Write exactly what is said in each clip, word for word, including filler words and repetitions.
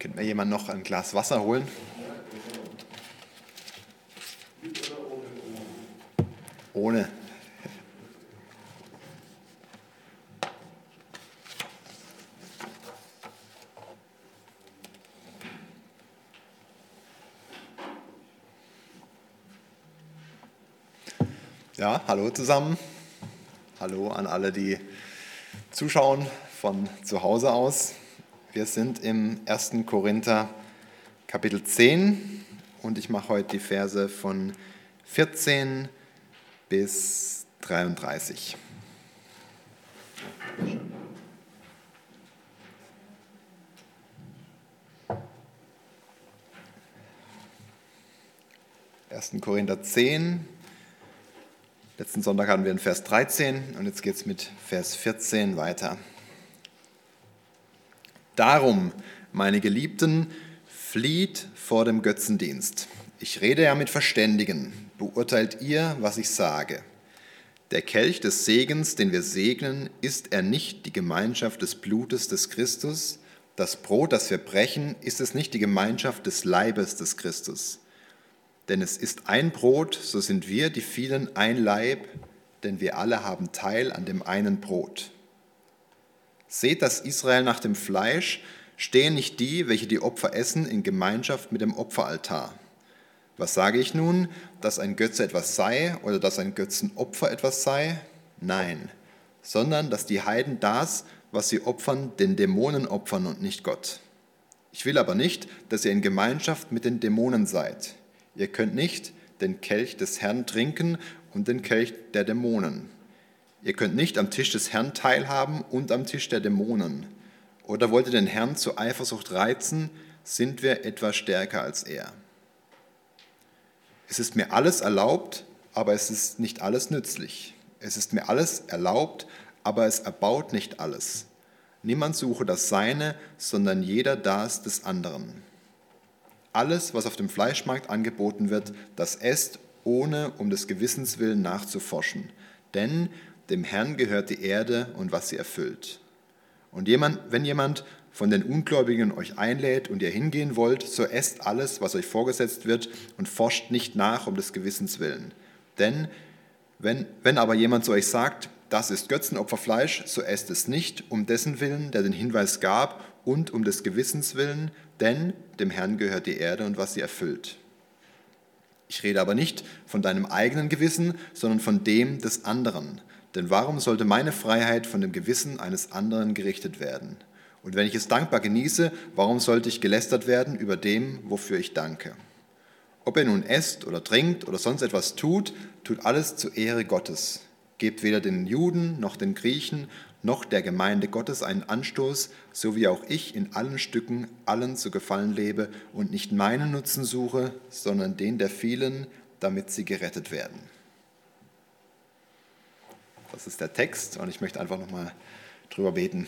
Könnte mir jemand noch ein Glas Wasser holen? Ohne. Ja, hallo zusammen. Hallo an alle, die zuschauen von zu Hause aus. Wir sind im ersten Korinther Kapitel zehn und ich mache heute die Verse von vierzehn bis dreiunddreißig. ersten Korinther zehn. Letzten Sonntag hatten wir in Vers dreizehn und jetzt geht es mit Vers vierzehn weiter. Darum, meine Geliebten, flieht vor dem Götzendienst. Ich rede ja mit Verständigen. Beurteilt ihr, was ich sage. Der Kelch des Segens, den wir segnen, ist er nicht die Gemeinschaft des Blutes des Christus? Das Brot, das wir brechen, ist es nicht die Gemeinschaft des Leibes des Christus? Denn es ist ein Brot, so sind wir, die vielen, ein Leib, denn wir alle haben Teil an dem einen Brot. Seht das Israel nach dem Fleisch, stehen nicht die, welche die Opfer essen, in Gemeinschaft mit dem Opferaltar. Was sage ich nun, dass ein Götze etwas sei oder dass ein Götzenopfer etwas sei? Nein, sondern dass die Heiden das, was sie opfern, den Dämonen opfern und nicht Gott. Ich will aber nicht, dass ihr in Gemeinschaft mit den Dämonen seid. Ihr könnt nicht den Kelch des Herrn trinken und den Kelch der Dämonen. Ihr könnt nicht am Tisch des Herrn teilhaben und am Tisch der Dämonen. Oder wollt ihr den Herrn zur Eifersucht reizen, sind wir etwas stärker als er. Es ist mir alles erlaubt, aber es ist nicht alles nützlich. Es ist mir alles erlaubt, aber es erbaut nicht alles. Niemand suche das Seine, sondern jeder das des anderen. Alles, was auf dem Fleischmarkt angeboten wird, das esst, ohne um des Gewissens willen nachzuforschen. Denn dem Herrn gehört die Erde und was sie erfüllt. Und jemand, wenn jemand von den Ungläubigen euch einlädt und ihr hingehen wollt, so esst alles, was euch vorgesetzt wird und forscht nicht nach um des Gewissens willen. Denn wenn, wenn aber jemand zu euch sagt, das ist Götzenopferfleisch, so esst es nicht um dessen Willen, der den Hinweis gab, und um des Gewissens willen, denn dem Herrn gehört die Erde und was sie erfüllt. Ich rede aber nicht von deinem eigenen Gewissen, sondern von dem des anderen. Denn warum sollte meine Freiheit von dem Gewissen eines anderen gerichtet werden? Und wenn ich es dankbar genieße, warum sollte ich gelästert werden über dem, wofür ich danke? Ob er nun esst oder trinkt oder sonst etwas tut, tut alles zur Ehre Gottes. Gebt weder den Juden noch den Griechen noch der Gemeinde Gottes einen Anstoß, so wie auch ich in allen Stücken allen zu gefallen lebe und nicht meinen Nutzen suche, sondern den der vielen, damit sie gerettet werden. Das ist der Text und ich möchte einfach nochmal drüber beten.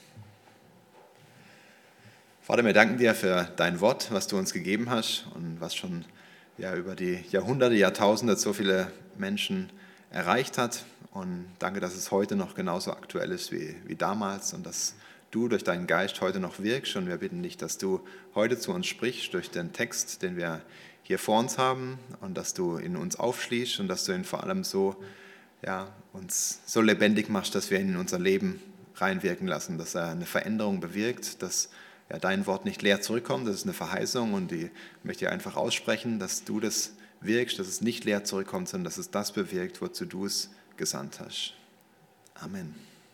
Vater, wir danken dir für dein Wort, was du uns gegeben hast und was schon ja, über die Jahrhunderte, Jahrtausende so viele Menschen erreicht hat. Und danke, dass es heute noch genauso aktuell ist wie, wie damals und dass du durch deinen Geist heute noch wirkst. Und wir bitten dich, dass du heute zu uns sprichst durch den Text, den wir hier vor uns haben und dass du in uns aufschließt und dass du ihn vor allem so, ja, uns so lebendig machst, dass wir ihn in unser Leben reinwirken lassen, dass er eine Veränderung bewirkt, dass ja, dein Wort nicht leer zurückkommt. Das ist eine Verheißung und die möchte ich einfach aussprechen, dass du das wirkst, dass es nicht leer zurückkommt, sondern dass es das bewirkt, wozu du es gesandt hast. Amen.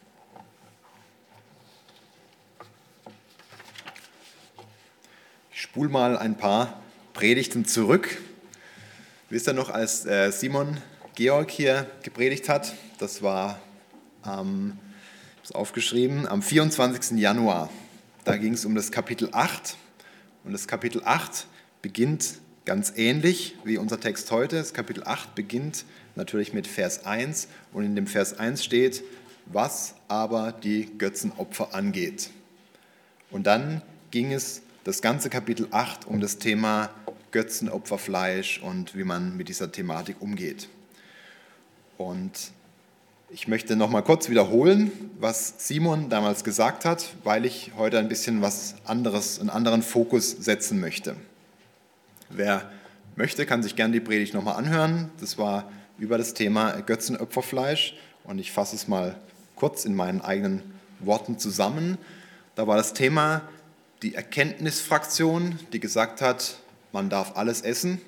Ich spule mal ein paar Predigten zurück. Wisst ihr noch, als Simon Georg hier gepredigt hat? Das war, ähm, ich habe es aufgeschrieben, am vierundzwanzigsten Januar. Da ging es um das Kapitel acht. Und das Kapitel acht beginnt ganz ähnlich wie unser Text heute. Das Kapitel acht beginnt natürlich mit Vers eins und in dem Vers eins steht, was aber die Götzenopfer angeht. Und dann ging es das ganze Kapitel acht um das Thema Götzenopferfleisch und wie man mit dieser Thematik umgeht. Und Ich möchte noch mal kurz wiederholen, was Simon damals gesagt hat, weil ich heute ein bisschen was anderes, einen anderen Fokus setzen möchte. Wer möchte, kann sich gerne die Predigt noch mal anhören. Das war über das Thema Götzenopferfleisch und ich fasse es mal kurz in meinen eigenen Worten zusammen. Da war das Thema die Erkenntnisfraktion, die gesagt hat, man darf alles essen.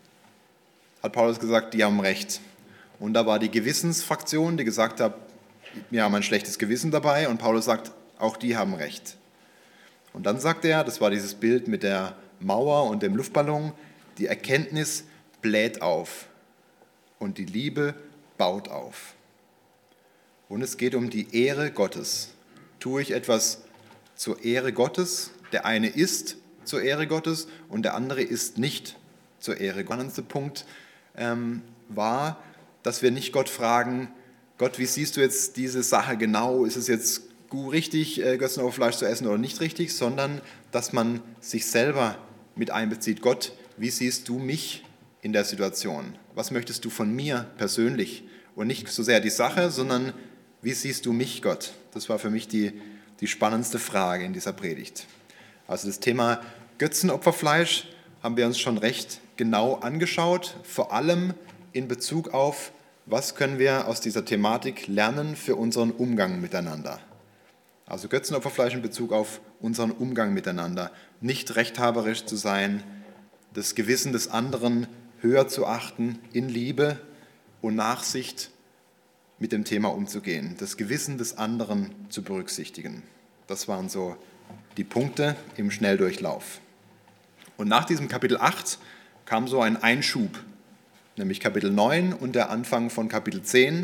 Hat Paulus gesagt, die haben recht. Und da war die Gewissensfraktion, die gesagt hat, wir haben ein schlechtes Gewissen dabei. Und Paulus sagt, auch die haben recht. Und dann sagt er, das war dieses Bild mit der Mauer und dem Luftballon, die Erkenntnis bläht auf und die Liebe baut auf. Und es geht um die Ehre Gottes. Tue ich etwas zur Ehre Gottes? Der eine ist zur Ehre Gottes und der andere ist nicht zur Ehre Gottes. Der spannendste Punkt ähm, war, dass wir nicht Gott fragen, Gott, wie siehst du jetzt diese Sache genau? Ist es jetzt gut richtig, Götzenopferfleisch zu essen oder nicht richtig? Sondern, dass man sich selber mit einbezieht. Gott, wie siehst du mich in der Situation? Was möchtest du von mir persönlich? Und nicht so sehr die Sache, sondern wie siehst du mich, Gott? Das war für mich die, die spannendste Frage in dieser Predigt. Also das Thema Götzenopferfleisch haben wir uns schon recht genau angeschaut, vor allem in Bezug auf, was können wir aus dieser Thematik lernen für unseren Umgang miteinander. Also Götzenopferfleisch in Bezug auf unseren Umgang miteinander. Nicht rechthaberisch zu sein, das Gewissen des anderen höher zu achten, in Liebe und Nachsicht mit dem Thema umzugehen. Das Gewissen des anderen zu berücksichtigen. Das waren so die Punkte im Schnelldurchlauf. Und nach diesem Kapitel acht kam so ein Einschub, nämlich Kapitel neun und der Anfang von Kapitel zehn.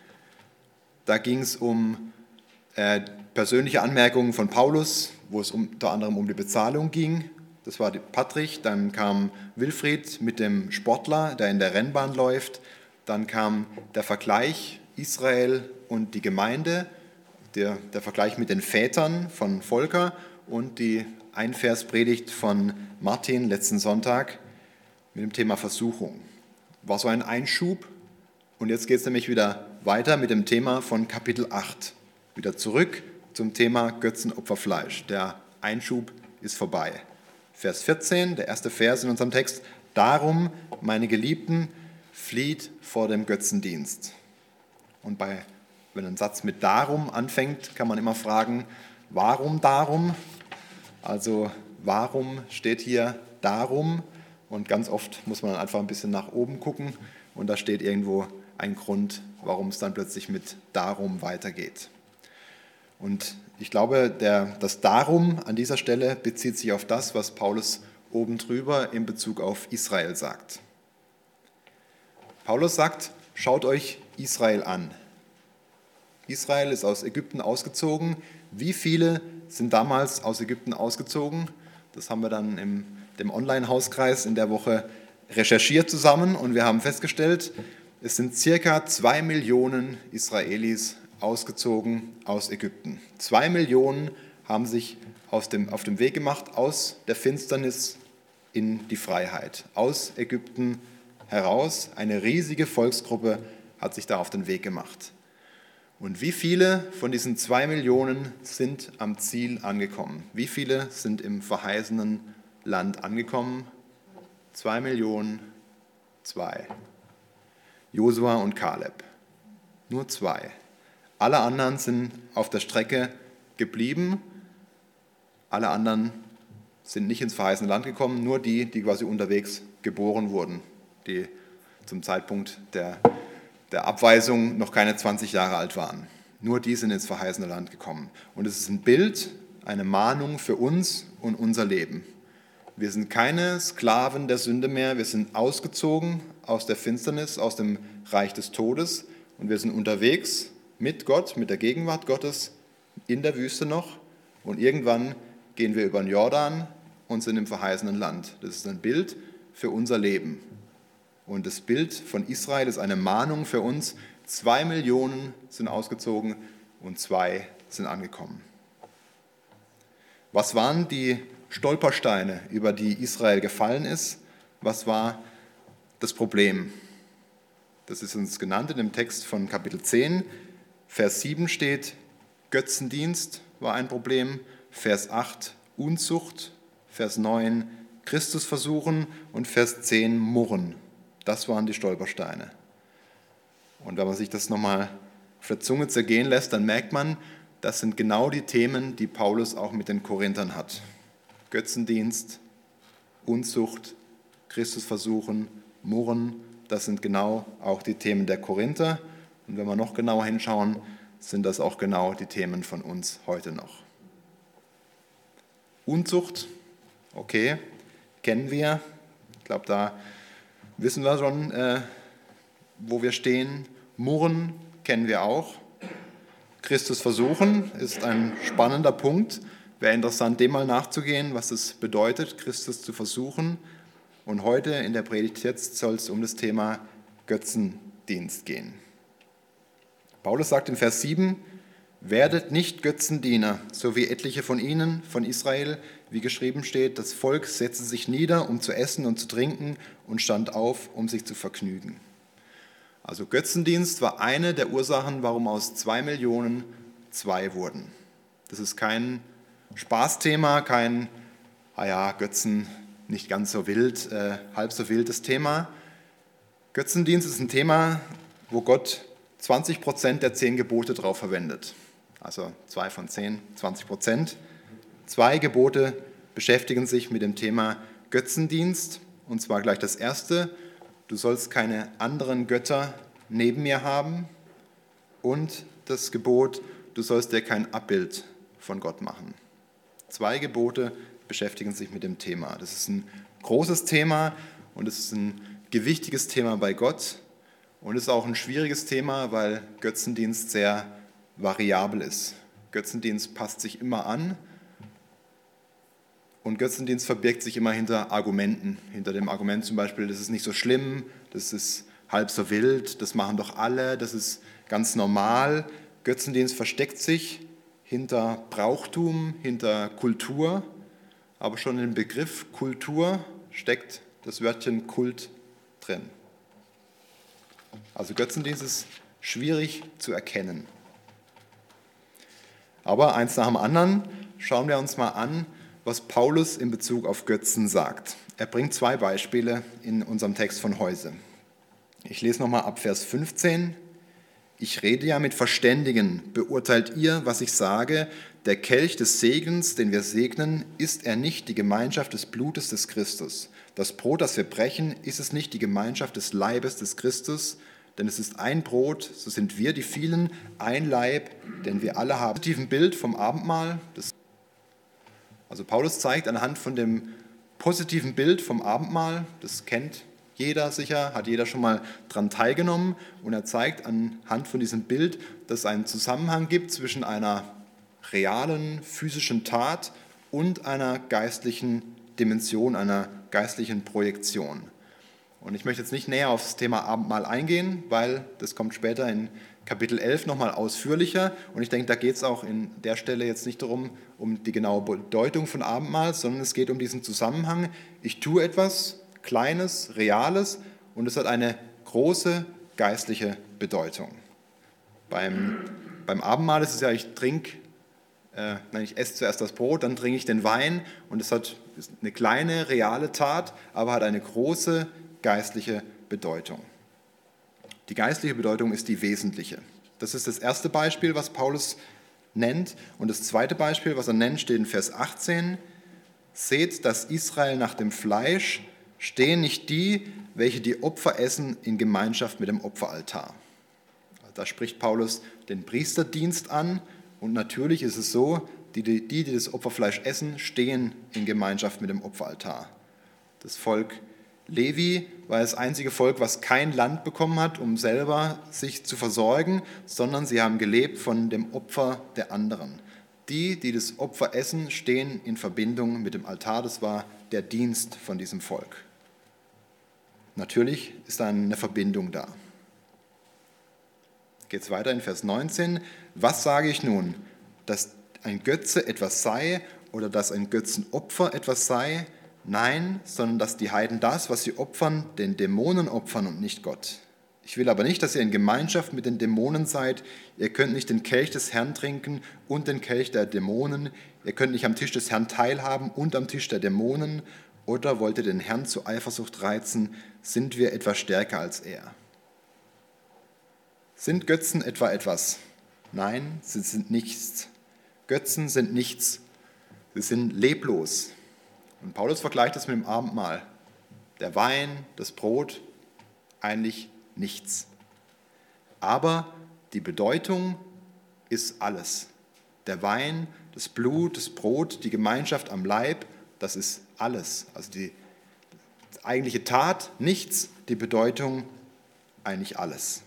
Da ging es um äh, persönliche Anmerkungen von Paulus, wo es um, unter anderem um die Bezahlung ging. Das war Patrick, dann kam Wilfried mit dem Sportler, der in der Rennbahn läuft. Dann kam der Vergleich Israel und die Gemeinde, der, der Vergleich mit den Vätern von Volker und die Einverspredigt von Martin letzten Sonntag mit dem Thema Versuchung. War so ein Einschub und jetzt geht es nämlich wieder weiter mit dem Thema von Kapitel acht. Wieder zurück zum Thema Götzenopferfleisch. Der Einschub ist vorbei. Vers vierzehn, der erste Vers in unserem Text. Darum, meine Geliebten, flieht vor dem Götzendienst. Und bei, wenn ein Satz mit darum anfängt, kann man immer fragen, warum darum? Also warum steht hier darum? Und ganz oft muss man dann einfach ein bisschen nach oben gucken und da steht irgendwo ein Grund, warum es dann plötzlich mit darum weitergeht. Und ich glaube, der, das Darum an dieser Stelle bezieht sich auf das, was Paulus oben drüber in Bezug auf Israel sagt. Paulus sagt, schaut euch Israel an. Israel ist aus Ägypten ausgezogen. Wie viele sind damals aus Ägypten ausgezogen? Das haben wir dann im dem Online-Hauskreis in der Woche recherchiert zusammen und wir haben festgestellt, es sind circa zwei Millionen Israelis ausgezogen aus Ägypten. Zwei Millionen haben sich aus dem, auf dem Weg gemacht aus der Finsternis in die Freiheit. Aus Ägypten heraus, eine riesige Volksgruppe hat sich da auf den Weg gemacht. Und wie viele von diesen zwei Millionen sind am Ziel angekommen? Wie viele sind im verheißenen Land angekommen? Zwei Millionen, zwei. Josua und Kaleb. Nur zwei. Alle anderen sind auf der Strecke geblieben. Alle anderen sind nicht ins verheißene Land gekommen, nur die, die quasi unterwegs geboren wurden, die zum Zeitpunkt der, der Abweisung noch keine zwanzig Jahre alt waren. Nur die sind ins verheißene Land gekommen. Und es ist ein Bild, eine Mahnung für uns und unser Leben. Wir sind keine Sklaven der Sünde mehr, wir sind ausgezogen aus der Finsternis, aus dem Reich des Todes und wir sind unterwegs mit Gott, mit der Gegenwart Gottes in der Wüste noch und irgendwann gehen wir über den Jordan und sind im verheißenen Land. Das ist ein Bild für unser Leben. Und das Bild von Israel ist eine Mahnung für uns. Zwei Millionen sind ausgezogen und zwei sind angekommen. Was waren die Stolpersteine, über die Israel gefallen ist? Was war das Problem? Das ist uns genannt in dem Text von Kapitel zehn. Vers sieben steht, Götzendienst war ein Problem. Vers acht, Unzucht. Vers neun, Christus versuchen. Und Vers zehn, Murren. Das waren die Stolpersteine. Und wenn man sich das nochmal auf der Zunge zergehen lässt, dann merkt man, das sind genau die Themen, die Paulus auch mit den Korinthern hat. Götzendienst, Unzucht, Christus versuchen, Murren, das sind genau auch die Themen der Korinther. Und wenn wir noch genauer hinschauen, sind das auch genau die Themen von uns heute noch. Unzucht, okay, kennen wir. Ich glaube, da wissen wir schon, äh, wo wir stehen. Murren kennen wir auch. Christus versuchen ist ein spannender Punkt. Wäre interessant, dem mal nachzugehen, was es bedeutet, Christus zu versuchen. Und heute in der Predigt jetzt soll es um das Thema Götzendienst gehen. Paulus sagt in Vers sieben, werdet nicht Götzendiener, so wie etliche von ihnen, von Israel, wie geschrieben steht, das Volk setzte sich nieder, um zu essen und zu trinken und stand auf, um sich zu vergnügen. Also Götzendienst war eine der Ursachen, warum aus zwei Millionen zwei wurden. Das ist kein Spaßthema, kein, ah ja, Götzen, nicht ganz so wild, äh, halb so wildes Thema. Götzendienst ist ein Thema, wo Gott zwanzig Prozent der zehn Gebote drauf verwendet. Also zwei von zehn, zwanzig Prozent. Zwei Gebote beschäftigen sich mit dem Thema Götzendienst. Und zwar gleich das erste, du sollst keine anderen Götter neben mir haben. Und das Gebot, du sollst dir kein Abbild von Gott machen. Zwei Gebote beschäftigen sich mit dem Thema. Das ist ein großes Thema und es ist ein gewichtiges Thema bei Gott. Und es ist auch ein schwieriges Thema, weil Götzendienst sehr variabel ist. Götzendienst passt sich immer an und Götzendienst verbirgt sich immer hinter Argumenten. Hinter dem Argument zum Beispiel, das ist nicht so schlimm, das ist halb so wild, das machen doch alle, das ist ganz normal. Götzendienst versteckt sich hinter Brauchtum, hinter Kultur, aber schon im Begriff Kultur steckt das Wörtchen Kult drin. Also Götzendienst ist schwierig zu erkennen. Aber eins nach dem anderen schauen wir uns mal an, was Paulus in Bezug auf Götzen sagt. Er bringt zwei Beispiele in unserem Text von heute. Ich lese nochmal ab Vers fünfzehn. Ich rede ja mit Verständigen, beurteilt ihr, was ich sage, der Kelch des Segens, den wir segnen, ist er nicht die Gemeinschaft des Blutes des Christus. Das Brot, das wir brechen, ist es nicht die Gemeinschaft des Leibes des Christus, denn es ist ein Brot, so sind wir die vielen, ein Leib, denn wir alle haben. Positiven Bild vom Abendmahl. Also Paulus zeigt anhand von dem positiven Bild vom Abendmahl, das kennt jeder sicher, hat jeder schon mal daran teilgenommen, und er zeigt anhand von diesem Bild, dass es einen Zusammenhang gibt zwischen einer realen, physischen Tat und einer geistlichen Dimension, einer geistlichen Projektion. Und ich möchte jetzt nicht näher auf das Thema Abendmahl eingehen, weil das kommt später in Kapitel elf nochmal ausführlicher. Und ich denke, da geht es auch in der Stelle jetzt nicht darum, um die genaue Bedeutung von Abendmahl, sondern es geht um diesen Zusammenhang. Ich tue etwas Kleines, Reales und es hat eine große geistliche Bedeutung. Beim, beim Abendmahl ist es ja, ich trinke, äh, nein, ich esse zuerst das Brot, dann trinke ich den Wein und es hat ist eine kleine, reale Tat, aber hat eine große geistliche Bedeutung. Die geistliche Bedeutung ist die wesentliche. Das ist das erste Beispiel, was Paulus nennt. Und das zweite Beispiel, was er nennt, steht in Vers achtzehn. Seht, dass Israel nach dem Fleisch stehen nicht die, welche die Opfer essen, in Gemeinschaft mit dem Opferaltar. Da spricht Paulus den Priesterdienst an. Und natürlich ist es so, die, die, die das Opferfleisch essen, stehen in Gemeinschaft mit dem Opferaltar. Das Volk Levi war das einzige Volk, was kein Land bekommen hat, um selber sich zu versorgen, sondern sie haben gelebt von dem Opfer der anderen. Die, die das Opfer essen, stehen in Verbindung mit dem Altar. Das war der Dienst von diesem Volk. Natürlich ist da eine Verbindung da. Geht es weiter in Vers neunzehn. Was sage ich nun? Dass ein Götze etwas sei oder dass ein Götzenopfer etwas sei? Nein, sondern dass die Heiden das, was sie opfern, den Dämonen opfern und nicht Gott. Ich will aber nicht, dass ihr in Gemeinschaft mit den Dämonen seid. Ihr könnt nicht den Kelch des Herrn trinken und den Kelch der Dämonen. Ihr könnt nicht am Tisch des Herrn teilhaben und am Tisch der Dämonen. Oder wollt ihr den Herrn zu Eifersucht reizen? Sind wir etwa stärker als er? Sind Götzen etwa etwas? Nein, sie sind nichts. Götzen sind nichts. Sie sind leblos. Und Paulus vergleicht das mit dem Abendmahl. Der Wein, das Brot, eigentlich nichts. Aber die Bedeutung ist alles. Der Wein, das Blut, das Brot, die Gemeinschaft am Leib, das ist alles. Also die eigentliche Tat nichts, die Bedeutung eigentlich alles.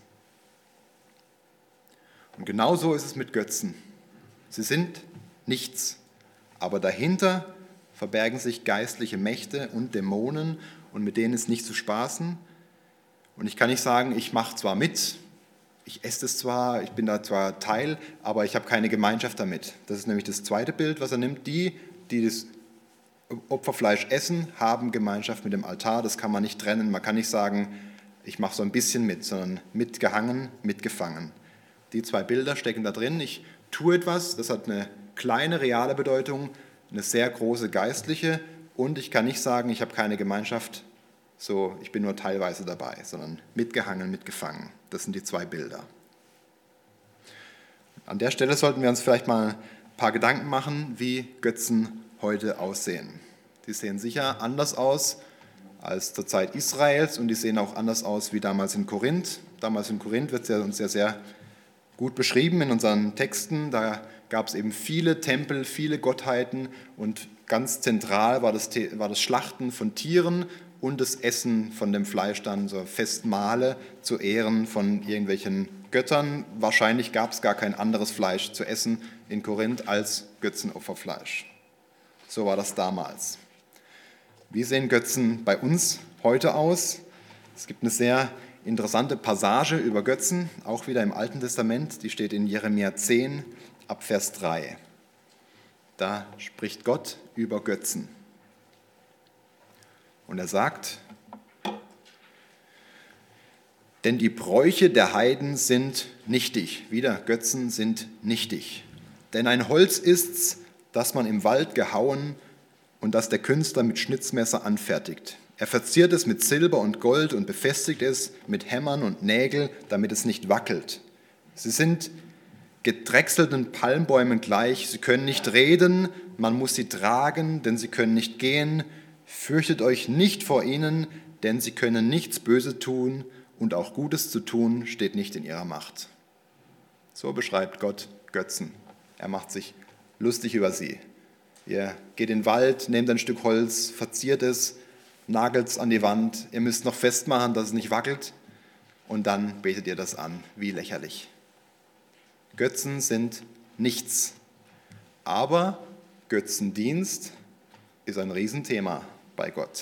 Und genau so ist es mit Götzen. Sie sind nichts, aber dahinter verbergen sich geistliche Mächte und Dämonen und mit denen ist nicht zu spaßen. Und ich kann nicht sagen, ich mache zwar mit, ich esse es zwar, ich bin da zwar Teil, aber ich habe keine Gemeinschaft damit. Das ist nämlich das zweite Bild, was er nimmt. Die, die das Opferfleisch essen, haben Gemeinschaft mit dem Altar. Das kann man nicht trennen. Man kann nicht sagen, ich mache so ein bisschen mit, sondern mitgehangen, mitgefangen. Die zwei Bilder stecken da drin. Ich tue etwas, das hat eine kleine reale Bedeutung, eine sehr große geistliche. Und ich kann nicht sagen, ich habe keine Gemeinschaft, so ich bin nur teilweise dabei, sondern mitgehangen, mitgefangen. Das sind die zwei Bilder. An der Stelle sollten wir uns vielleicht mal ein paar Gedanken machen, wie Götzen heute aussehen. Die sehen sicher anders aus als zur Zeit Israels und die sehen auch anders aus wie damals in Korinth. Damals in Korinth wird es ja uns sehr, sehr gut beschrieben in unseren Texten. Da gab es eben viele Tempel, viele Gottheiten und ganz zentral war das, war das Schlachten von Tieren und das Essen von dem Fleisch dann, so Festmahle zu Ehren von irgendwelchen Göttern. Wahrscheinlich gab es gar kein anderes Fleisch zu essen in Korinth als Götzenopferfleisch. So war das damals. Wie sehen Götzen bei uns heute aus? Es gibt eine sehr interessante Passage über Götzen, auch wieder im Alten Testament. Die steht in Jeremia zehn, ab Vers drei. Da spricht Gott über Götzen. Und er sagt, denn die Bräuche der Heiden sind nichtig. Wieder, Götzen sind nichtig. Denn ein Holz ist's, das man im Wald gehauen und das der Künstler mit Schnitzmesser anfertigt. Er verziert es mit Silber und Gold und befestigt es mit Hämmern und Nägeln, damit es nicht wackelt. Sie sind gedrechselten Palmbäumen gleich. Sie können nicht reden, man muss sie tragen, denn sie können nicht gehen. Fürchtet euch nicht vor ihnen, denn sie können nichts Böses tun und auch Gutes zu tun steht nicht in ihrer Macht. So beschreibt Gott Götzen. Er macht sich lustig über sie. Ihr geht in den Wald, nehmt ein Stück Holz, verziert es, nagelt es an die Wand. Ihr müsst noch festmachen, dass es nicht wackelt und dann betet ihr das an. Wie lächerlich. Götzen sind nichts, aber Götzendienst ist ein Riesenthema bei Gott.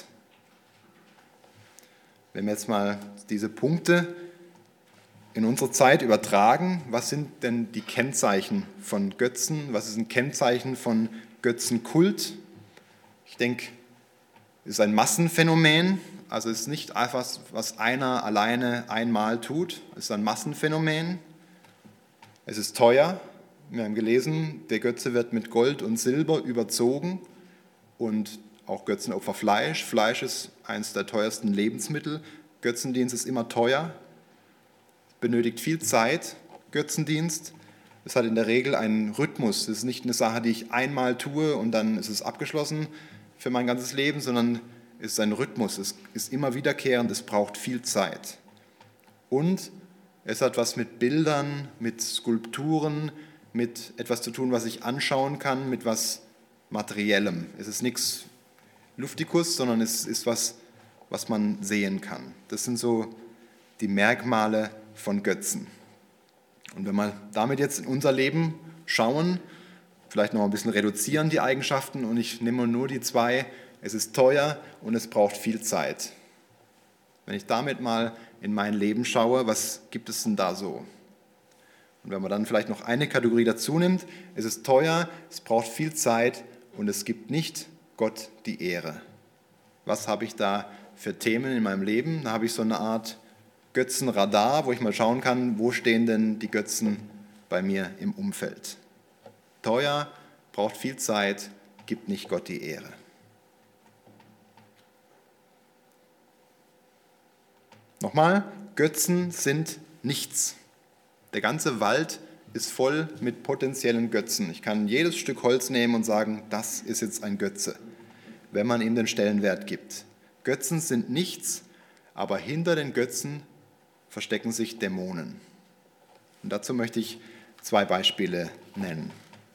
Wenn wir jetzt mal diese Punkte in unsere Zeit übertragen, was sind denn die Kennzeichen von Götzen? Was ist ein Kennzeichen von Götzenkult? Ich denke, es ist ein Massenphänomen, also es ist nicht einfach, was einer alleine einmal tut, es ist ein Massenphänomen. Es ist teuer, wir haben gelesen, der Götze wird mit Gold und Silber überzogen und auch Götzenopfer Fleisch. Fleisch ist eines der teuersten Lebensmittel. Götzendienst ist immer teuer, benötigt viel Zeit, Götzendienst. Es hat in der Regel einen Rhythmus. Es ist nicht eine Sache, die ich einmal tue und dann ist es abgeschlossen für mein ganzes Leben, sondern es ist ein Rhythmus. Es ist immer wiederkehrend, es braucht viel Zeit. Und es hat was mit Bildern, mit Skulpturen, mit etwas zu tun, was ich anschauen kann, mit was Materiellem. Es ist nichts Luftikus, sondern es ist was, was man sehen kann. Das sind so die Merkmale von Götzen. Und wenn wir damit jetzt in unser Leben schauen, vielleicht noch ein bisschen reduzieren die Eigenschaften und ich nehme nur die zwei, es ist teuer und es braucht viel Zeit. Wenn ich damit mal in mein Leben schaue, was gibt es denn da so? Und wenn man dann vielleicht noch eine Kategorie dazu nimmt, es ist teuer, es braucht viel Zeit und es gibt nicht Gott die Ehre. Was habe ich da für Themen in meinem Leben? Da habe ich so eine Art Götzenradar, wo ich mal schauen kann, wo stehen denn die Götzen bei mir im Umfeld. Teuer, braucht viel Zeit, gibt nicht Gott die Ehre. Nochmal, Götzen sind nichts. Der ganze Wald ist voll mit potenziellen Götzen. Ich kann jedes Stück Holz nehmen und sagen, das ist jetzt ein Götze, wenn man ihm den Stellenwert gibt. Götzen sind nichts, aber hinter den Götzen verstecken sich Dämonen. Und dazu möchte ich zwei Beispiele nennen.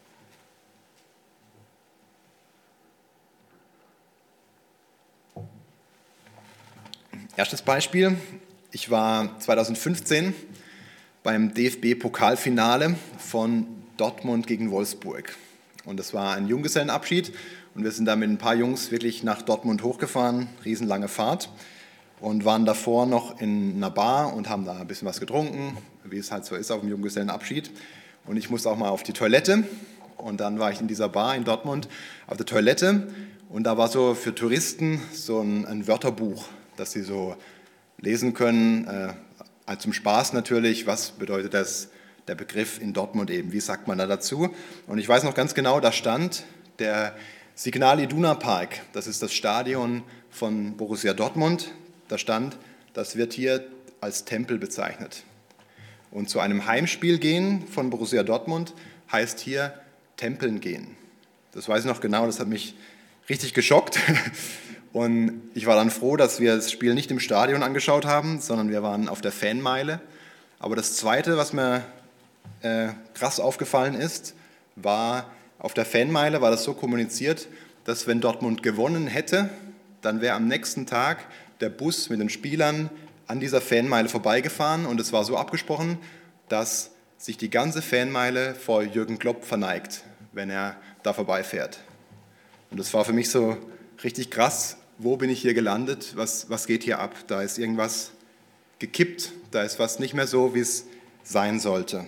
Erstes Beispiel, ich war zweitausendfünfzehn beim D F B-Pokalfinale von Dortmund gegen Wolfsburg. Und das war ein Junggesellenabschied und wir sind da mit ein paar Jungs wirklich nach Dortmund hochgefahren, riesenlange Fahrt und waren davor noch in einer Bar und haben da ein bisschen was getrunken, wie es halt so ist auf dem Junggesellenabschied. Und ich musste auch mal auf die Toilette und dann war ich in dieser Bar in Dortmund auf der Toilette und da war so für Touristen so ein, ein Wörterbuch, das sie so lesen können, äh, zum Spaß natürlich, was bedeutet das, der Begriff in Dortmund eben, wie sagt man da dazu? Und ich weiß noch ganz genau, da stand der Signal Iduna Park, das ist das Stadion von Borussia Dortmund, da stand, das wird hier als Tempel bezeichnet. Und zu einem Heimspiel gehen von Borussia Dortmund heißt hier Tempeln gehen. Das weiß ich noch genau, das hat mich richtig geschockt. Und ich war dann froh, dass wir das Spiel nicht im Stadion angeschaut haben, sondern wir waren auf der Fanmeile. Aber das Zweite, was mir äh, krass aufgefallen ist, war, auf der Fanmeile war das so kommuniziert, dass wenn Dortmund gewonnen hätte, dann wäre am nächsten Tag der Bus mit den Spielern an dieser Fanmeile vorbeigefahren und es war so abgesprochen, dass sich die ganze Fanmeile vor Jürgen Klopp verneigt, wenn er da vorbeifährt. Und das war für mich so richtig krass. Wo bin ich hier gelandet? Was, was geht hier ab? Da ist irgendwas gekippt, da ist was nicht mehr so, wie es sein sollte.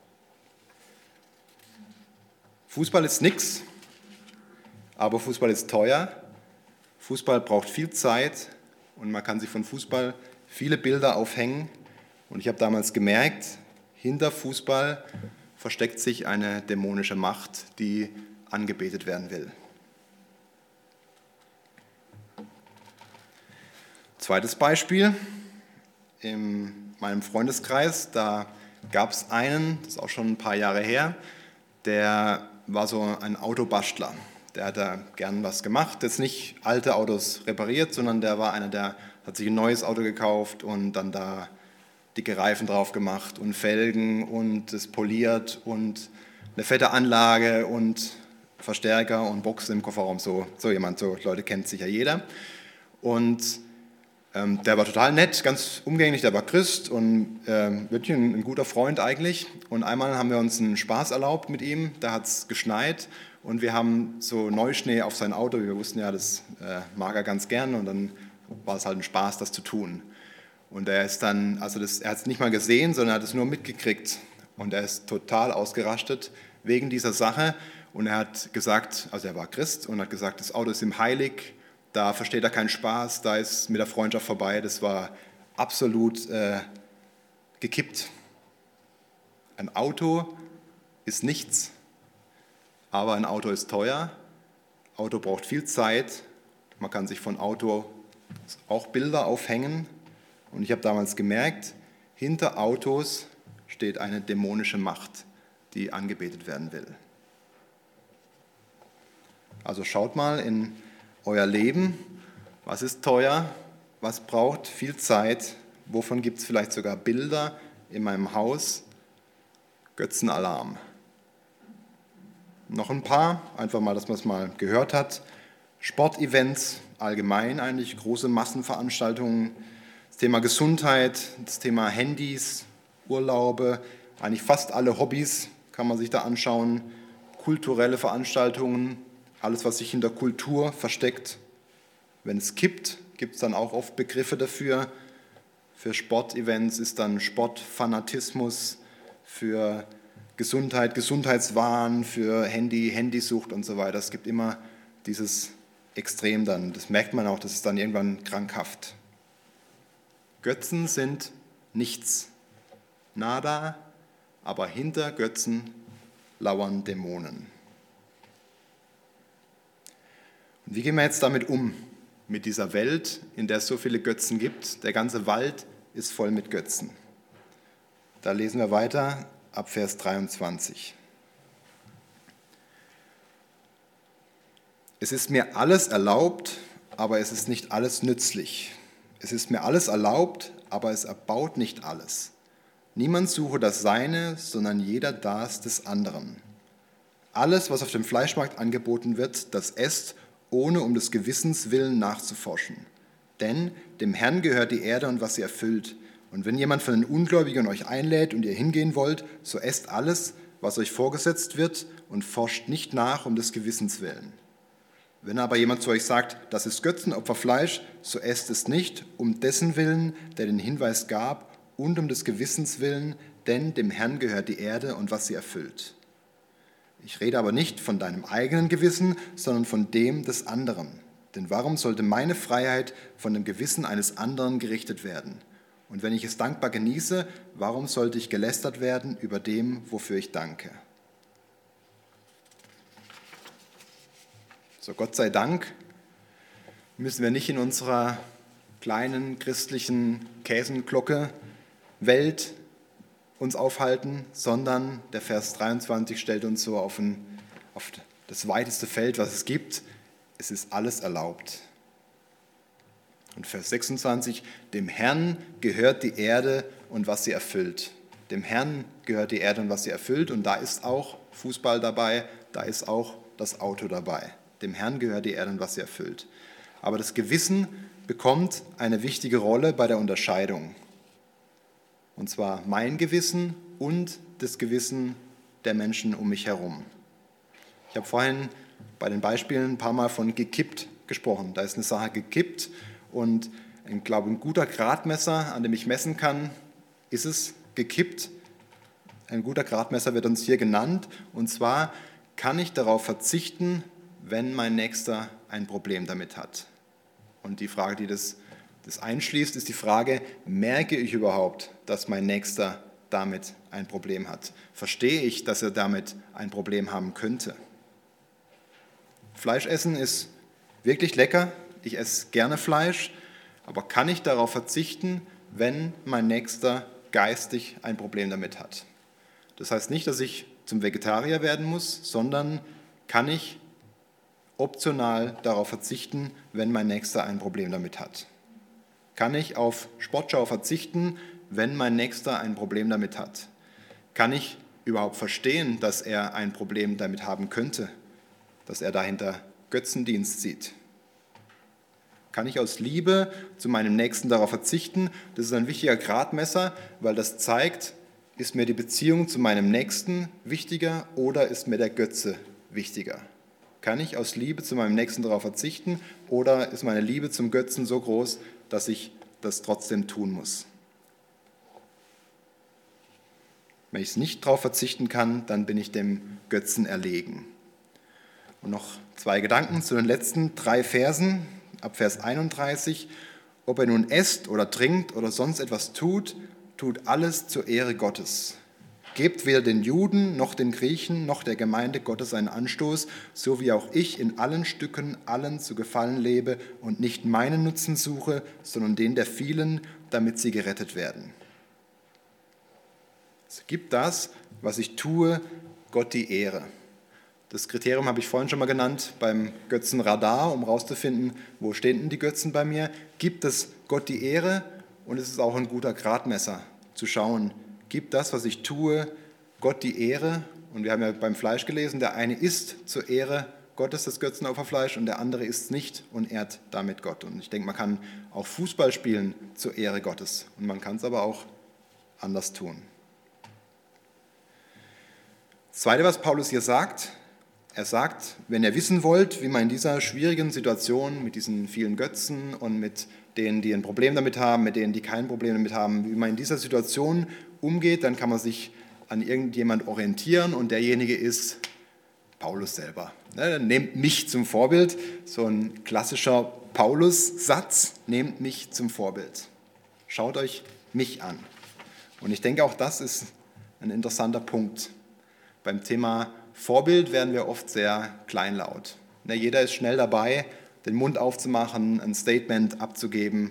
Fußball ist nichts, aber Fußball ist teuer. Fußball braucht viel Zeit und man kann sich von Fußball viele Bilder aufhängen. Und ich habe damals gemerkt, hinter Fußball versteckt sich eine dämonische Macht, die angebetet werden will. Zweites Beispiel, in meinem Freundeskreis, da gab es einen, das ist auch schon ein paar Jahre her, der war so ein Autobastler. Der hat da gern was gemacht, jetzt nicht alte Autos repariert, sondern der war einer, der hat sich ein neues Auto gekauft und dann da dicke Reifen drauf gemacht und Felgen und es poliert und eine fette Anlage und Verstärker und Boxen im Kofferraum. So, so jemand, so Leute kennt sicher jeder. Und ähm, der war total nett, ganz umgänglich, der war Christ und ähm, wirklich ein, ein guter Freund eigentlich. Und einmal haben wir uns einen Spaß erlaubt mit ihm, da hat es geschneit und wir haben so Neuschnee auf sein Auto, wir wussten ja, das äh, mag er ganz gern und dann war es halt ein Spaß, das zu tun. Und er ist dann, also das, er hat es nicht mal gesehen, sondern er hat es nur mitgekriegt und er ist total ausgerastet wegen dieser Sache und er hat gesagt, also er war Christ und hat gesagt, das Auto ist ihm heilig, da versteht er keinen Spaß, da ist mit der Freundschaft vorbei, das war absolut äh, gekippt. Ein Auto ist nichts, aber ein Auto ist teuer, Auto braucht viel Zeit, man kann sich von Auto auch Bilder aufhängen und ich habe damals gemerkt, hinter Autos steht eine dämonische Macht, die angebetet werden will. Also schaut mal in euer Leben, was ist teuer, was braucht viel Zeit, wovon gibt es vielleicht sogar Bilder in meinem Haus, Götzenalarm. Noch ein paar, einfach mal, dass man es mal gehört hat, Sportevents, allgemein eigentlich, große Massenveranstaltungen, das Thema Gesundheit, das Thema Handys, Urlaube, eigentlich fast alle Hobbys kann man sich da anschauen, kulturelle Veranstaltungen, alles, was sich hinter Kultur versteckt. Wenn es kippt, gibt es dann auch oft Begriffe dafür. Für Sportevents ist dann Sportfanatismus, für Gesundheit, Gesundheitswahn, für Handy, Handysucht und so weiter. Es gibt immer dieses Extrem dann. Das merkt man auch, das ist dann irgendwann krankhaft. Götzen sind Nichts. Nada, aber hinter Götzen lauern Dämonen. Und wie gehen wir jetzt damit um? Mit dieser Welt, in der es so viele Götzen gibt. Der ganze Wald ist voll mit Götzen. Da lesen wir weiter ab Vers dreiundzwanzig. Es ist mir alles erlaubt, aber es ist nicht alles nützlich. Es ist mir alles erlaubt, aber es erbaut nicht alles. Niemand suche das Seine, sondern jeder das des anderen. Alles, was auf dem Fleischmarkt angeboten wird, das esst, ohne um des Gewissens willen nachzuforschen. Denn dem Herrn gehört die Erde und was sie erfüllt. Und wenn jemand von den Ungläubigen euch einlädt und ihr hingehen wollt, so esst alles, was euch vorgesetzt wird, und forscht nicht nach um des Gewissens willen. Wenn aber jemand zu euch sagt, das ist Götzenopferfleisch, so esst es nicht, um dessen Willen, der den Hinweis gab, und um des Gewissens willen, denn dem Herrn gehört die Erde und was sie erfüllt. Ich rede aber nicht von deinem eigenen Gewissen, sondern von dem des anderen. Denn warum sollte meine Freiheit von dem Gewissen eines anderen gerichtet werden? Und wenn ich es dankbar genieße, warum sollte ich gelästert werden über dem, wofür ich danke? So, Gott sei Dank müssen wir nicht in unserer kleinen christlichen Käsenglocke-Welt uns aufhalten, sondern der Vers dreiundzwanzig stellt uns so auf, ein, auf das weiteste Feld, was es gibt. Es ist alles erlaubt. Und Vers sechsundzwanzig, dem Herrn gehört die Erde und was sie erfüllt. Dem Herrn gehört die Erde und was sie erfüllt. Und da ist auch Fußball dabei, da ist auch das Auto dabei. Dem Herrn gehört die Erde und was sie erfüllt. Aber das Gewissen bekommt eine wichtige Rolle bei der Unterscheidung. Und zwar mein Gewissen und das Gewissen der Menschen um mich herum. Ich habe vorhin bei den Beispielen ein paar Mal von gekippt gesprochen. Da ist eine Sache gekippt und ich glaube, ein guter Gradmesser, an dem ich messen kann, ist es gekippt. Ein guter Gradmesser wird uns hier genannt. Und zwar kann ich darauf verzichten, wenn mein Nächster ein Problem damit hat. Und die Frage, die das Das einschließt, ist die Frage, merke ich überhaupt, dass mein Nächster damit ein Problem hat? Verstehe ich, dass er damit ein Problem haben könnte? Fleisch essen ist wirklich lecker. Ich esse gerne Fleisch. Aber kann ich darauf verzichten, wenn mein Nächster geistig ein Problem damit hat? Das heißt nicht, dass ich zum Vegetarier werden muss, sondern kann ich optional darauf verzichten, wenn mein Nächster ein Problem damit hat? Kann ich auf Sportschau verzichten, wenn mein Nächster ein Problem damit hat? Kann ich überhaupt verstehen, dass er ein Problem damit haben könnte, dass er dahinter Götzendienst sieht? Kann ich aus Liebe zu meinem Nächsten darauf verzichten? Das ist ein wichtiger Gradmesser, weil das zeigt, ist mir die Beziehung zu meinem Nächsten wichtiger oder ist mir der Götze wichtiger? Kann ich aus Liebe zu meinem Nächsten darauf verzichten oder ist meine Liebe zum Götzen so groß, dass ich das trotzdem tun muss? Wenn ich es nicht darauf verzichten kann, dann bin ich dem Götzen erlegen. Und noch zwei Gedanken zu den letzten drei Versen, ab Vers einunddreißig. Ob er nun esst oder trinkt oder sonst etwas tut, tut alles zur Ehre Gottes. Gebt weder den Juden noch den Griechen noch der Gemeinde Gottes einen Anstoß, so wie auch ich in allen Stücken allen zu gefallen lebe und nicht meinen Nutzen suche, sondern den der vielen, damit sie gerettet werden. Es gibt das, was ich tue, Gott die Ehre. Das Kriterium habe ich vorhin schon mal genannt beim Götzenradar, um herauszufinden, wo stehen denn die Götzen bei mir. Gibt es Gott die Ehre? Und es ist auch ein guter Gradmesser zu schauen, gibt das, was ich tue, Gott die Ehre? Und wir haben ja beim Fleisch gelesen, der eine isst zur Ehre Gottes das Götzenopferfleisch und der andere isst es nicht und ehrt damit Gott. Und ich denke, man kann auch Fußball spielen zur Ehre Gottes und man kann es aber auch anders tun. Das Zweite, was Paulus hier sagt, er sagt, wenn ihr wissen wollt, wie man in dieser schwierigen Situation mit diesen vielen Götzen und mit denen, die ein Problem damit haben, mit denen, die kein Problem damit haben, wie man in dieser Situation umgeht, dann kann man sich an irgendjemand orientieren und derjenige ist Paulus selber. Nehmt mich zum Vorbild, so ein klassischer Paulus-Satz, nehmt mich zum Vorbild. Schaut euch mich an. Und ich denke, auch das ist ein interessanter Punkt. Beim Thema Vorbild werden wir oft sehr kleinlaut. Ne, jeder ist schnell dabei, den Mund aufzumachen, ein Statement abzugeben.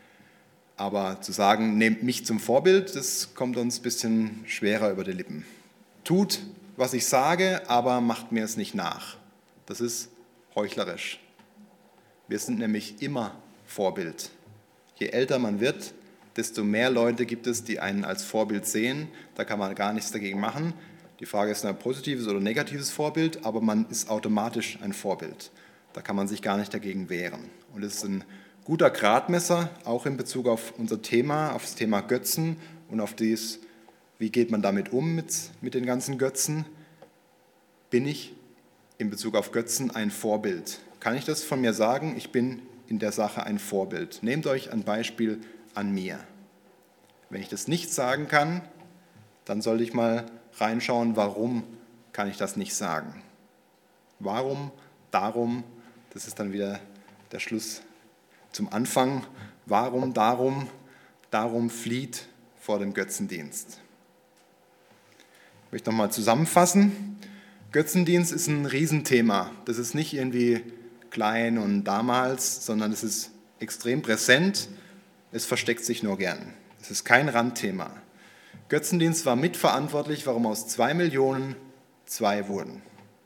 Aber zu sagen, nehmt mich zum Vorbild, das kommt uns ein bisschen schwerer über die Lippen. Tut, was ich sage, aber macht mir es nicht nach. Das ist heuchlerisch. Wir sind nämlich immer Vorbild. Je älter man wird, desto mehr Leute gibt es, die einen als Vorbild sehen. Da kann man gar nichts dagegen machen. Die Frage ist, ein positives oder negatives Vorbild, aber man ist automatisch ein Vorbild. Da kann man sich gar nicht dagegen wehren. Und es ist ein guter Gradmesser, auch in Bezug auf unser Thema, auf das Thema Götzen und auf dies, wie geht man damit um mit, mit den ganzen Götzen. Bin ich in Bezug auf Götzen ein Vorbild? Kann ich das von mir sagen? Ich bin in der Sache ein Vorbild. Nehmt euch ein Beispiel an mir. Wenn ich das nicht sagen kann, dann sollte ich mal reinschauen, warum kann ich das nicht sagen? Warum, darum, das ist dann wieder der Schluss zum Anfang. Warum, darum, darum flieht vor dem Götzendienst. Ich möchte nochmal zusammenfassen. Götzendienst ist ein Riesenthema. Das ist nicht irgendwie klein und damals, sondern es ist extrem präsent. Es versteckt sich nur gern. Es ist kein Randthema. Götzendienst war mitverantwortlich, warum aus zwei Millionen zwei wurden.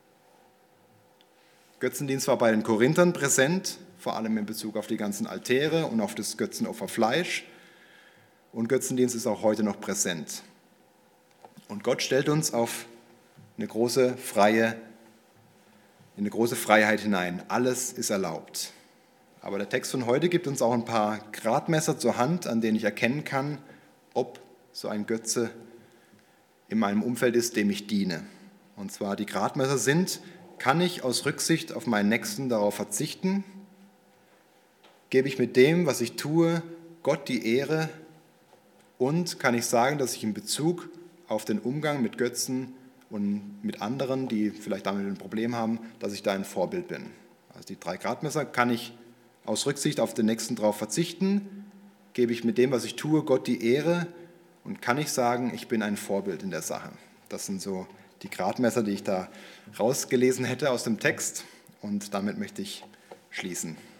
Götzendienst war bei den Korinthern präsent, vor allem in Bezug auf die ganzen Altäre und auf das Götzenopfer Fleisch. Und Götzendienst ist auch heute noch präsent. Und Gott stellt uns auf eine große, freie, in eine große Freiheit hinein. Alles ist erlaubt. Aber der Text von heute gibt uns auch ein paar Gradmesser zur Hand, an denen ich erkennen kann, ob so ein Götze in meinem Umfeld ist, dem ich diene. Und zwar die Gradmesser sind, kann ich aus Rücksicht auf meinen Nächsten darauf verzichten? Gebe ich mit dem, was ich tue, Gott die Ehre? Und kann ich sagen, dass ich in Bezug auf den Umgang mit Götzen und mit anderen, die vielleicht damit ein Problem haben, dass ich da ein Vorbild bin? Also die drei Gradmesser, kann ich aus Rücksicht auf den Nächsten darauf verzichten? Gebe ich mit dem, was ich tue, Gott die Ehre? Und kann ich sagen, ich bin ein Vorbild in der Sache? Das sind so die Gradmesser, die ich da rausgelesen hätte aus dem Text. Und damit möchte ich schließen.